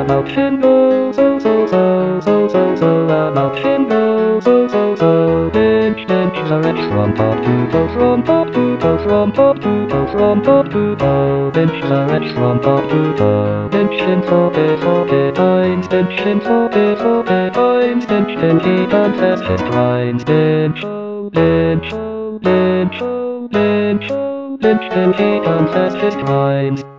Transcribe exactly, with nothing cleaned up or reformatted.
about Shingo, so so so so so so about Shingo, so so so. Bench bench the rich from top to toe, from top to toe, from top to toe, from top to toe. Bench the rich from top to toe. Bench him forty forty times, bench him forty forty times, bench him he confess his crimes. Bench bench bench bench bench him he confess his crimes.